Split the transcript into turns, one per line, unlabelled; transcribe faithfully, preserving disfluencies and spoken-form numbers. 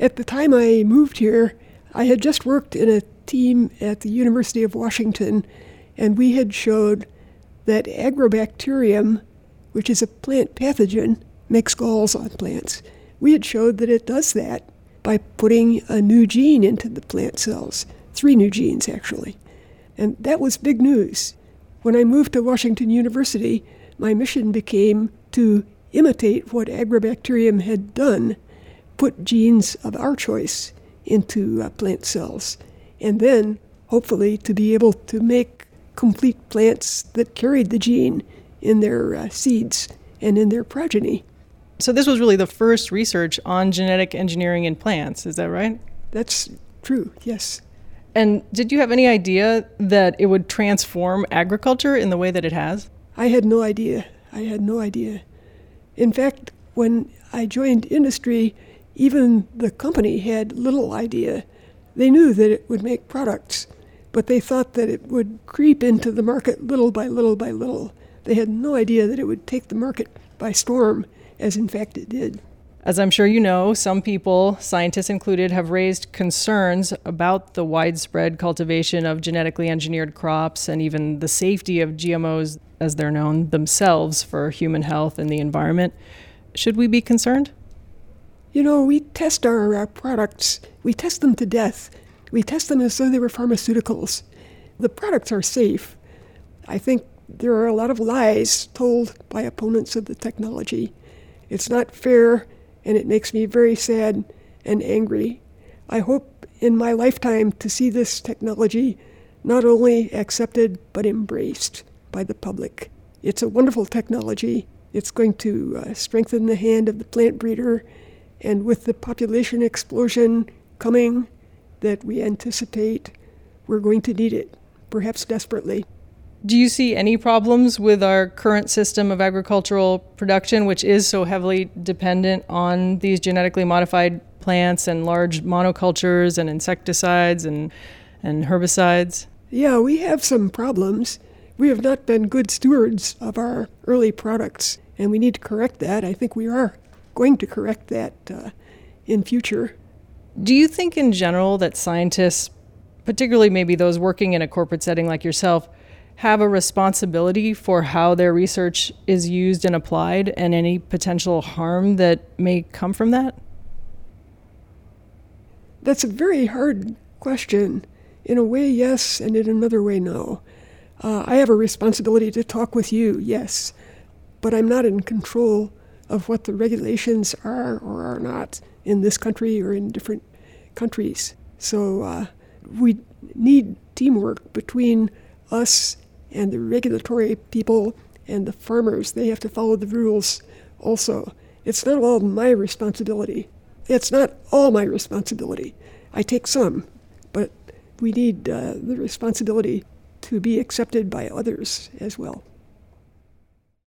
At the time I moved here, I had just worked in a team at the University of Washington, and we had showed that Agrobacterium, which is a plant pathogen, makes galls on plants. We had showed that it does that by putting a new gene into the plant cells, three new genes actually. And that was big news. When I moved to Washington University, my mission became to imitate what Agrobacterium had done, put genes of our choice into uh, plant cells, and then hopefully to be able to make complete plants that carried the gene in their uh, seeds and in their progeny.
So this was really the first research on genetic engineering in plants, is that right?
That's true, yes.
And did you have any idea that it would transform agriculture in the way that it has?
I had no idea. I had no idea. In fact, when I joined industry, even the company had little idea. They knew that it would make products, but they thought that it would creep into the market little by little by little. They had no idea that it would take the market by storm, as in fact it did.
As I'm sure you know, some people, scientists included, have raised concerns about the widespread cultivation of genetically engineered crops and even the safety of G M Os, as they're known, themselves for human health and the environment. Should we be concerned?
You know, we test our, our products, we test them to death. We test them as though they were pharmaceuticals. The products are safe. I think there are a lot of lies told by opponents of the technology. It's not fair, and it makes me very sad and angry. I hope in my lifetime to see this technology not only accepted but embraced by the public. It's a wonderful technology. It's going to uh, strengthen the hand of the plant breeder, and with the population explosion coming that we anticipate, we're going to need it, perhaps desperately.
Do you see any problems with our current system of agricultural production, which is so heavily dependent on these genetically modified plants and large monocultures and insecticides and, and herbicides?
Yeah, we have some problems. We have not been good stewards of our early products, and we need to correct that. I think we are going to correct that uh, in future.
Do you think in general that scientists, particularly maybe those working in a corporate setting like yourself, have a responsibility for how their research is used and applied and any potential harm that may come from that?
That's a very hard question. In a way, yes, and in another way, no. Uh, I have a responsibility to talk with you, yes, but I'm not in control of what the regulations are or are not in this country or in different countries. So uh, we need teamwork between us and the regulatory people and the farmers. They have to follow the rules also. It's not all my responsibility. It's not all my responsibility. I take some, but we need uh, the responsibility to be accepted by others as well.